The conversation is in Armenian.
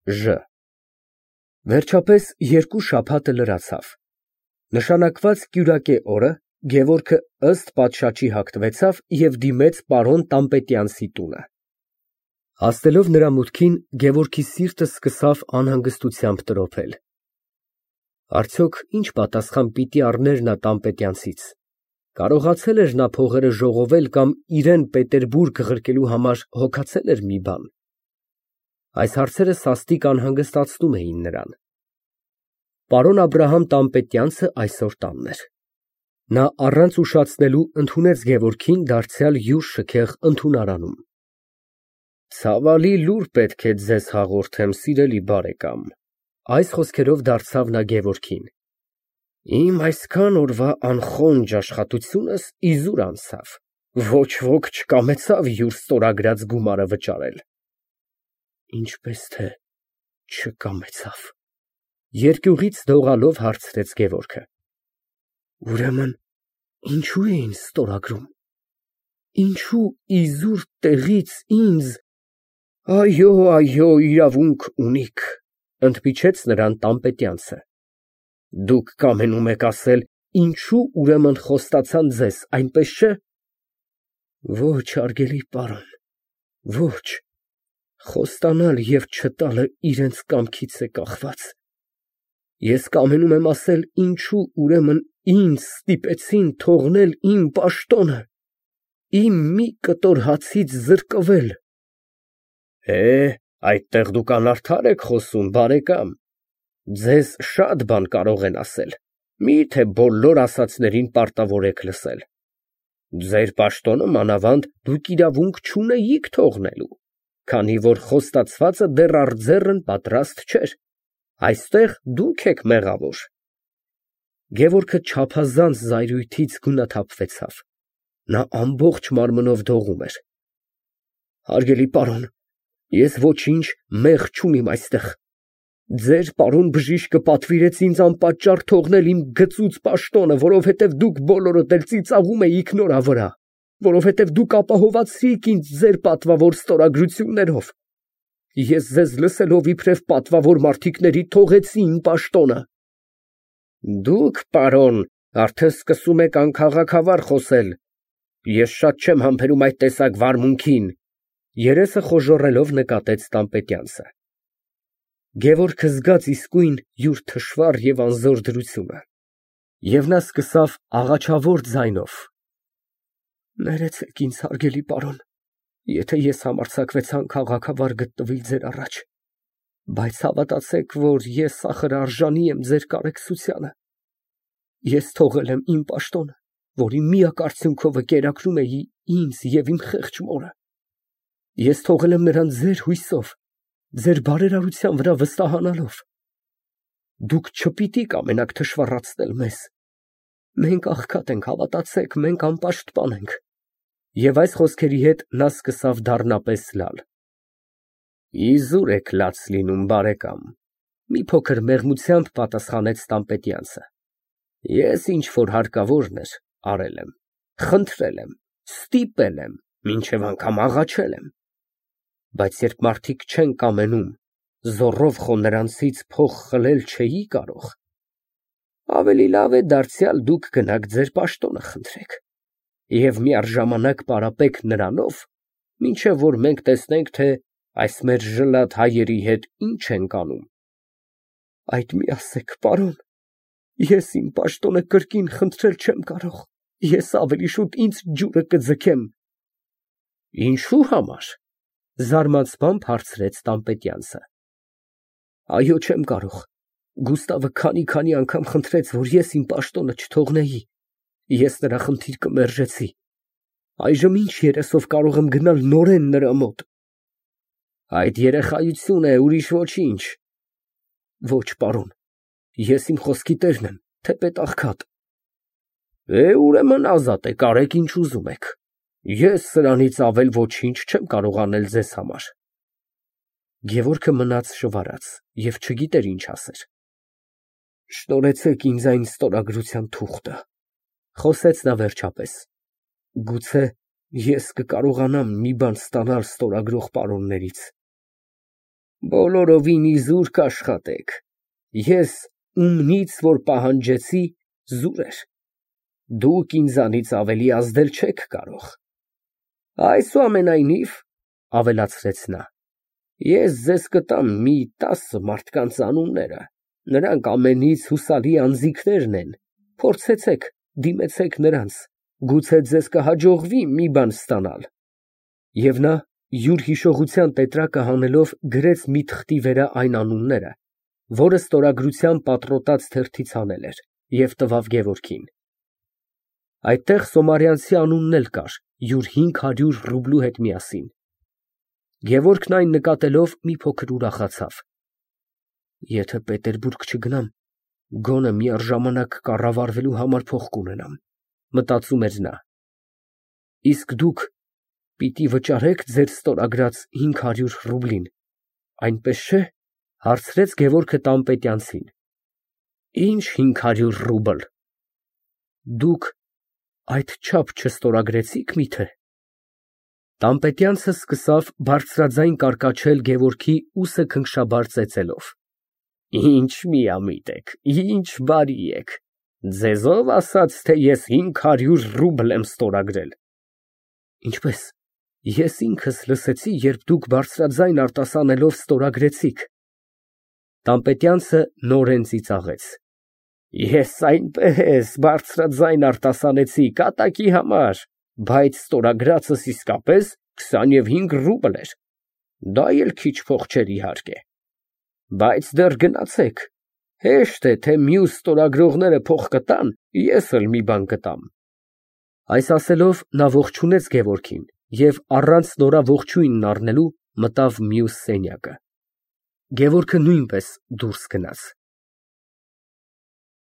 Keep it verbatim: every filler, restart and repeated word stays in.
Ժ։ Վերջապես երկու շաբաթը լրացավ։ Նշանակված կյուրակե օրը Գևորգը ըստ պատշաճի հագնվեցավ և դիմեց պարոն Տան֊Պետյանցի տունը։ Հասնելով նրա մուտքին, Գևորգի սիրտը սկսավ անհանգստությամբ տրոփել։ Արդյոք ի՞նչ պատասխան պիտի առներ նա Տան֊Պետյանցից, կարողացե՞լ էր նա փողերը ժողովել կամ իրան Պետերբուրգ ղրկելու համար հոգացել էր մի բան։ Այս հարցերը սաստիկ անհանգստացնում էին նրան։ Պարոն Աբրահամ Տան֊Պետյանցը այսօր տանն էր։ Նա առանց ուշացնելու ընդունեց Գևորգին դարձյալ յուր շքեղ ընդունարանում։ Ցավալի լուր պետք է ձեզ հաղորդեմ, սիրելի բարեկամ, այս խոսքերով դարձավ նա Գևորգին։ Իմ այսքան օրվա անխոնջ աշխատությունս իզուր անցավ, ոչ ոք չկամեցավ յուր ստորագրած գումարը վճարել։ Ինչպես թե չկամեցավ, երկյուղից դողալով հարցրեց Գևորգը։ Ուրեմն ինչո՞ւ էին ստորագրում, ինչո՞ւ իզուր տեղից ինձ… Այո, այո, իրավունք ունիք, ընդմիջեց նրան Տան֊Պետյանցը։ Դուք կամենում եք ասել, ինչո՞ւ ուրեմն խոստացան ձեզ, այնպես չէ։ Ոչ, հարգելի պարոն, ոչ, խոստանալ և չտալը իրենց կամքից է կախված։ Ես կամենում եմ ասել, ինչո՞ւ ուրեմն ինձ ստիպեցին թողնել իմ պաշտոնը, իմ մի կտոր հացից զրկվել։ Է, այդտեղ դուք անարդար եք խոսում, բարեկամ, ձեզ շատ բան կարող են ասել, միթե բոլոր ասածներին պարտավոր եք լսել։ Ձեր պաշտոնը մանավանդ դուք իրավունք չունեիք թողնելու, քանի որ խոստացվածը դեռ առձեռն պատրաստ չէր, այստեղ դուք եք մեղավոր։ Գևորգը չափազանց զայրույթից գունաթափվեցավ, նա ամբողջ մարմնով դողում էր։ Հարգելի պարոն, ես ոչինչ մեղ չունիմ այստեղ։ Ձեր պարոն բժիշկը պատվիրեց ինձ անպատճառ թողնել իմ գծուծ պաշտոնը, որովհետև դուք բոլորդ էլ ծիծաղում էիք նորա վրա, որովհետև դուք ապահովացրիք ինձ ձեր պատվավոր ստորագրություններով։ Ես ձեզ լսելով իբրև պատվավոր մարդիկների թողեցի իմ պաշտոնը։ Դուք, պարոն, արդեն սկսում եք անքաղաքավար խոսել։ Ես շատ չեմ համբերում այդ տեսակ վարմունքին, երեսը խոժոռելով նկատեց Տան-Պետյանցը։ Գևորգը զգաց իսկույն յուր թշվառ և անզոր դրությունը, և նա սկսավ աղաչավոր ձայնով. Ներեցեք ինձ, հարգելի պարոն, եթե ես համարձակվեցի անքաղաքավար գտնվել ձեր առաջ, բայց հավատացեք, որ ես ախր արժանի եմ ձեր կարեկցությանը։ Ես թողել եմ իմ պաշտոնը, որի միակ արդյունքովը կերակրում էի ինձ և իմ խեղճ մորը։ Ես թողել եմ նրան ձեր հույսով, ձեր բարերարության վրա վստահանալով։ Դուք չպիտի կամենաք թշվառացնել մեզ։ Մենք աղքատ ենք, հավատացեք, մենք անպաշտպան ենք։ Եվ այս խոսքերի հետ նա սկսավ դառնապես լալ։ Իզուր եք լաց լինում, բարեկամ, մի փոքր մեղմությամբ պատասխանեց Տան-Պետյանցը։ Ես ինչ որ հարկավորն էր, արել եմ, խնդրել եմ, ստիպել եմ, մինչև անգամ աղաչել եմ։ Բայց երբ մարդիկ չեն կամենում, զոռով խո նրանցից փող խլել չէի կարող։ Ավելի լավ է դարձյալ դուք գնաք ձեր պաշտոնը խնդրեք և միառժամանակ պարապեք նրանով, մինչև որ մենք տեսնենք, թե այս մեր ժլատ հայերի հետ ինչ ենք անում։ Այդ մի ասեք, պարոն, ես իմ պաշտոնը կրկին խնդրել չեմ կարող, ես ավելի շուտ ինձ ջուրը կձգեմ։ Ինչու համար, զարմացմամբ հարցրեց Տան-Պետյանցը։ Այո, չեմ կարող, Գուստավը քանի֊քանի անգամ խնդրեց, որ ես իմ պաշտոնը չթողնեի, ես նրա խնդիրը մերժեցի, այժմ ինչ երեսով կարող եմ գնալ նորեն նրա մոտ։ Այդ երեխայություն է, ուրիշ ոչինչ։ Ոչ, պարոն, ես իմ խոսքի տերն եմ, թեպետ աղքատ։ Է, ուրեմն ազատ եք, արեք ինչ ուզում եք, ես սրանից ավել ոչինչ չեմ կարող անել ձեզ համար։ Գևորգը մնաց շվարած և չգիտեր ինչ ասեր։ Շնորհեցեք ինձ այն ստորագրության թուղթը, խոսեց նա վերջապես, գուցե ես կկարողանամ մի բան ստանալ ստորագրող պարոններից։ Բոլորովին իզուր կաշխատեք, ես ումնից որ պահանջեցի զուր էր, դուք ինձանից ավելի ազդել չեք կարող, այսուամենայնիվ, ավելացրեց նա, ես ձեզ կտամ մի տասը մարդկանց անունները, նրանք ամենից հուսալի անձինքներն են, փորձեցեք, դիմեցեք նրանց, գուցե ձեզ կհաջողվի մի բան ստանալ, և նա յուր հիշողության տետրակը հանելով գրեց մի թղթի վրա այն անունները, որը ստորագրության պատռոտած թերթից հանել էր, և տվավ Գևորգին։ Այդտեղ Սոմարյանցի անունն էլ կար յուր հինգ հարյուր ռուբլու հետ միասին։ Գևորգն այն նկատելով մի փոքր ուրախացավ։ Եթե Պետերբուրգ չգնամ, գոնե միառժամանակ կառավարվելու համար փող կունենամ, մտածում էր նա։ Իսկ դուք պիտի վճարեք ձեր ստորագրած հինգ հարյուր ռուբլին, այնպես չէ՞, հարցրեց Գևորգը տանպետյանցին։ Ինչ հինգ հարյուր ռուբլ։ Դուք այդչափ չստորագրեցի՞ք միթե։ Տանպետյանցը սկսավ բարձրաձայն կարկաչել Գևորգի ուսը քնքշաբար ծեծելով։ Ինչ միամիտ եք, ինչ բարի եք, ձեզով ասաց, թե ես հինգ հարյուր ռուբլ եմ ստորագրել։ Ինչպես, ես ինքս լսեցի, երբ դուք բարձրաձայն արտասանելով ստորագրեցիք։ Տանպետյանցը նորեն ծիծաղեց։ Ես այնպես բարձրաձայն արտասանեցի կատակի համար, բայց ստորագրածս իսկապես քսանհինգ ռուբլ էր, դա էլ քիչ փող չէր իհարկե, բայց դեռ գնացեք, հեշտ է, թե մյուս ստորագրողները փող կտան, ես էլ մի բան կտամ։ Այս ասելով նա ողջունեց Գևորգին և առանց նորաողջույնն առնելու մտավ մյուս սենյակը։ Գևորգը նույնպես դուրս գնաց։